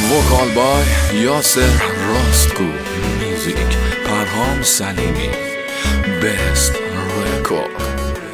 وکال بای یاسر راستگو، میوزیک پرهام سلیمی، بست رکورد.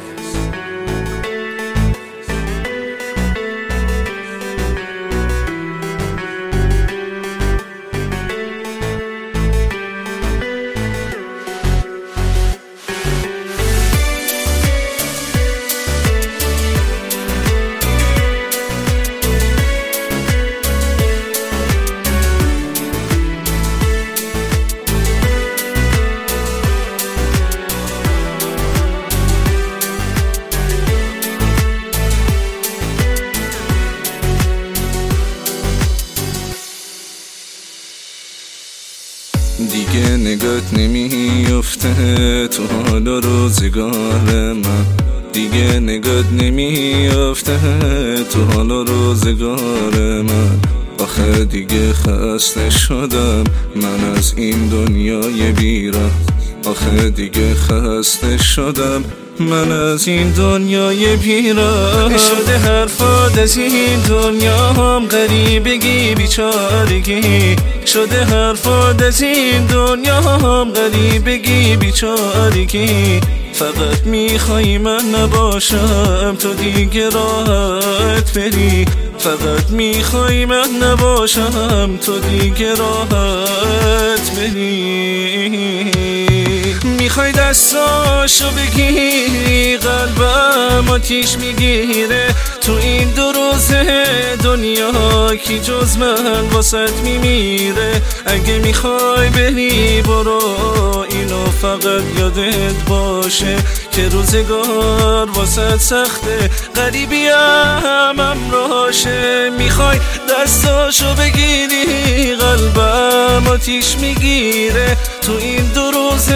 دیگه نگات نمیافته تو حال و روزگار من، دیگه نگات نمیافته تو حال و روزگار من. آخه دیگه خسته شدم من از این دنیای بیراه، آخه دیگه خسته شدم من از این دنیای بیراه. شده حرفات از این دنیا هم غریبگی بیچارگی، شده حرفات از این دنیا هم غریبگی بیچارگی. فقط میخوای من نباشم تو دیگه راحت بری، فقط میخوای من نباشم تو دیگه راحت بری. میخوای دستاشو بگیری قلبم آتیش میگیره، تو این دو روز دنیا کی جز من واسط میمیره. اگه میخوای بری برو، اینو فقط یادت باشه که روزگار واسط سخته، غریبی هم امراشه. میخوای دستاشو بگیری قلبم آتیش میگیره، تو این دو روز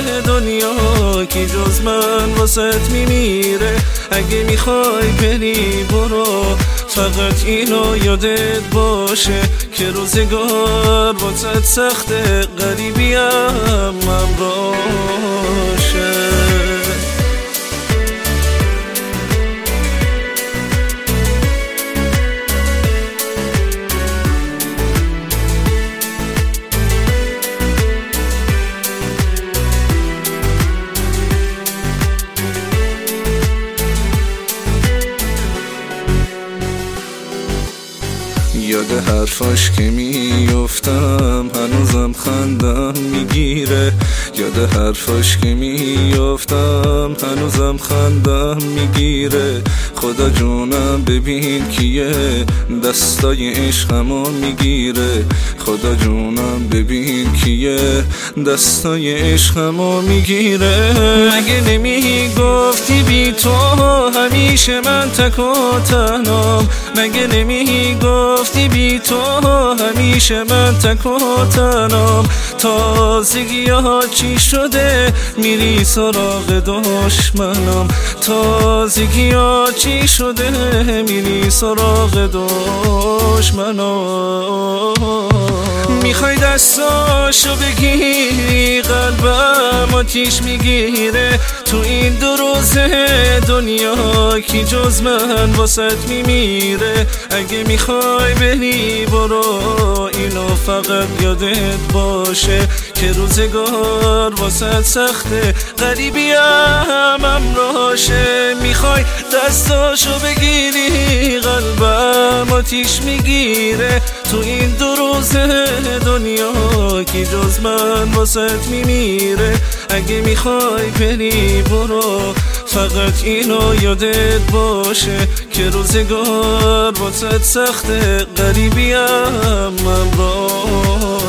دنیا کی جز من واسط میمیره. اگه میخوای بری برو، فقط اینو یادت باشه که روزگار واسط سخته، غریبی هم امراشه. یاد حرفاش که میافتم هنوزم خندم میگیره، یاد حرفاش که میافتم هنوزم خندم میگیره. خدا جونم ببین کیه دستای عشقمو میگیره، خدا جونم ببین کیه دستای عشقمو میگیره. مگه نمیگفتی بی تو همیشه من تک و تنهام، مگه نمیگفتی بی تو همیشه من تک و تنهام. تازگی ها چی شده میری سراغ دشمنم، تازگی ها چی شده میری سراغ دشمنم. میخوای دستاشو بگیری قلبم آتیش میگیره، تو این دو روز دنیا کی جز من واسط میمیره. اگه میخوای بری برو، اینو فقط یادت باشه که روزگار واسط سخته، غریبی هم امراشه. میخوای دستاشو بگیری قلبم آتیش میگیره، تو این دو روز دنیا کی جز من واسط میمیره. اگه میخوای بری برو، فقط اینو یادت باشه که روزگار واسط سخته، غریبی هم امراشه.